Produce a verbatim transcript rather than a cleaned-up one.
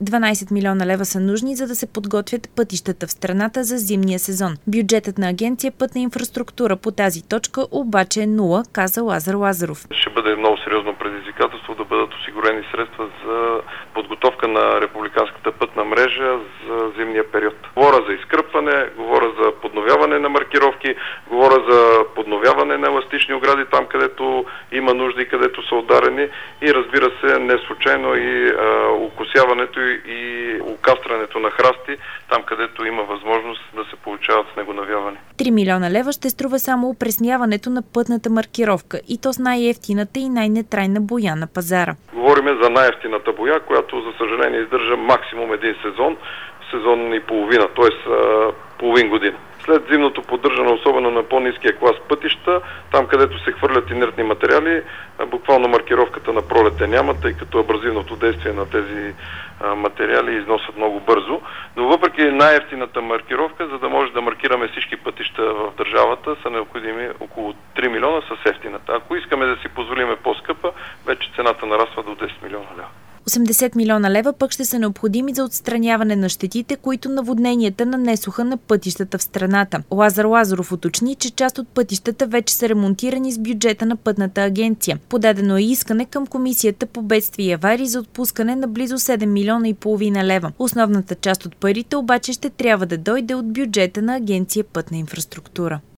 дванадесет милиона лева са нужни, за да се подготвят пътищата в страната за зимния сезон. Бюджетът на Агенция Пътна инфраструктура по тази точка обаче е нула, каза Лазар Лазаров. Ще бъде много сериозно предизвикателство да бъдат осигурени средства за подготовка на републиканската пътна мрежа за зимния период. Говоря за изкърпване, говоря за подновяване на маркировки, говоря за подновяване на еластични огради там, където има нужди, където са ударени и разбира се, не случайно и а, окосяването и окастрането на храсти там, където има възможност да се получават снегонавяване. три милиона лева ще струва само опресняването на пътната маркировка и то с най-евтината и най-нетрайна боя на пазара. Говориме за най-евтината боя, която за съжаление издържа максимум един сезон, сезон и половина, т.е. половин година. След зимното поддържане, особено на по-ниския клас пътища, там където се хвърлят инертни материали, буквално маркировката на пролета няма, тъй като абразивното действие на тези материали износват много бързо. Но въпреки най-евтината маркировка, за да може да маркираме всички пътища в държавата, са необходими около три милиона с ефтината. Ако искаме да си позволиме по-скъпа, вече цената нараства до десет милиона лева. осемдесет милиона лева пък ще са необходими за отстраняване на щетите, които наводненията нанесоха на пътищата в страната. Лазар Лазаров уточни, че част от пътищата вече са ремонтирани с бюджета на Пътната агенция. Подадено е искане към Комисията по бедствия и аварии за отпускане на близо седем милиона и половина лева. Основната част от парите обаче ще трябва да дойде от бюджета на Агенция Пътна инфраструктура.